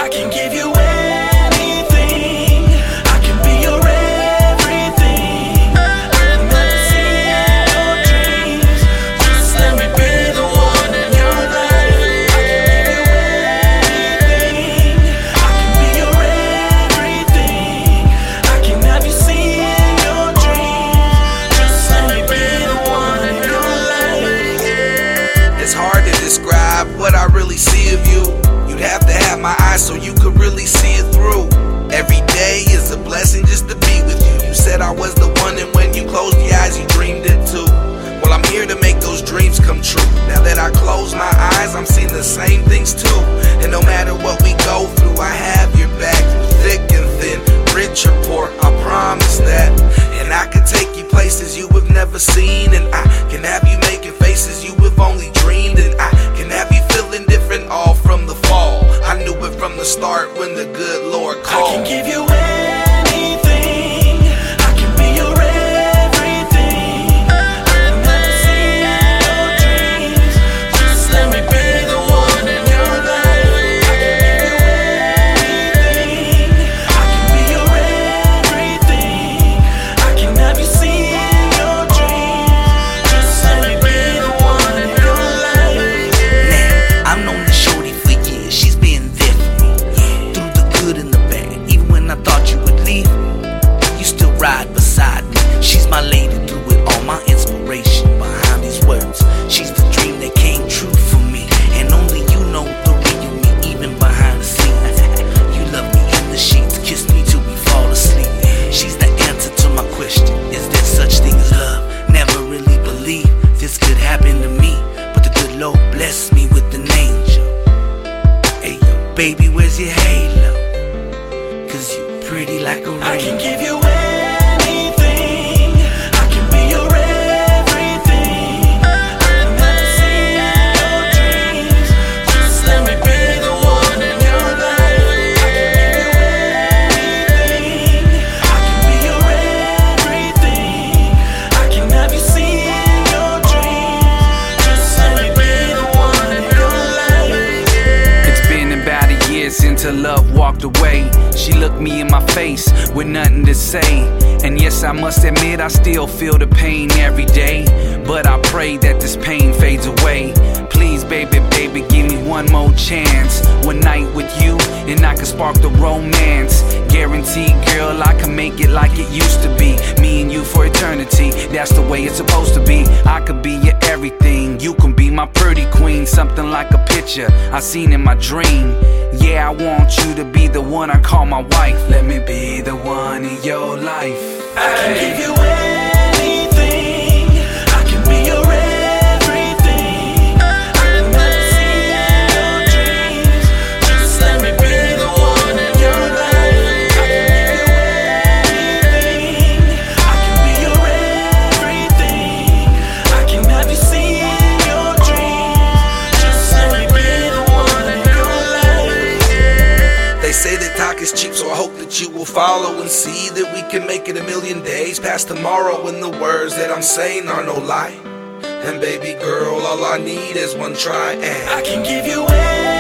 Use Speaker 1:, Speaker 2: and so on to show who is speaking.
Speaker 1: can give you anything. I can be your everything. I'll never see your dreams. Just let me be the one in your life. I can give you anything. I can be your everything. I can have you see your dreams. Just let me be the one in your life.
Speaker 2: It's hard to describe what I really see of you. You'd have to have my eyes so you could really see it through. Every day is a blessing just to be with you. You said I was the one, and when you closed your eyes, you dreamed it too. Well, I'm here to make those dreams come true. Now that I close my eyes, I'm seeing the same things too. And no matter what we go through, I have your back. Thick and thin, rich or poor, I promise that. And I can take you places you have never seen. And I can have you making faces you have only dreamed. And I can have you feeling different all from the fall. I knew it from the start when the good Lord called.
Speaker 1: I can give you anything. I can be your everything. I'll never see your dreams. Just let me be the one in your life. I can give you anything. I can be your everything. I can have you see your dreams. Just let me be the one in your life.
Speaker 2: Now, I've known the shorty for years. She's been there for me, through the good and the bad. Even when I thought you would leave, you still ride beside me. She's my lady through it all, my inspiration behind these words. She's the dream that came true for me, and only you know the real me, even behind the scenes. You love me in the sheets, kiss me till we fall asleep. She's the answer to my question, is there such thing as love? Never really believed this could happen to me, but the good Lord blessed me with an angel. Hey yo, baby, where's your halo? Cause you pretty like a rainbow.
Speaker 1: I can give you anything. I can be your everything. I'll never see your dreams. Just let me be the one in your life. I can give you anything. I can be your everything. I can have you see your dreams. Just let me be the one in your life.
Speaker 3: It's been about a year since her love walked away. She looked me in my face with nothing to say. And yes, I must admit I still feel the pain every day. But I pray that this pain fades away. Please, baby, baby, give me one more chance. One night with you and I can spark the romance. Guaranteed, girl, I can make it like it used to be. Me and you for eternity, that's the way it's supposed to be. I could be your everything, you can be my pretty queen. Something like a picture I seen in my dream. Yeah, I want you to be the one I call my wife. Let me be the one in your life.
Speaker 1: I can give you anything. I can be your everything. I'll never see your dreams. Just let me be the one in your life. I can give you anything. I can be your everything. I can have you see your dreams. Just let me be the one in your life.
Speaker 2: They say that talk is cheap, so I hope that you will follow and see that we can make it a million days past tomorrow. And the words that I'm saying are no lie. And baby girl, all I need is one try. And
Speaker 1: I can give you anything.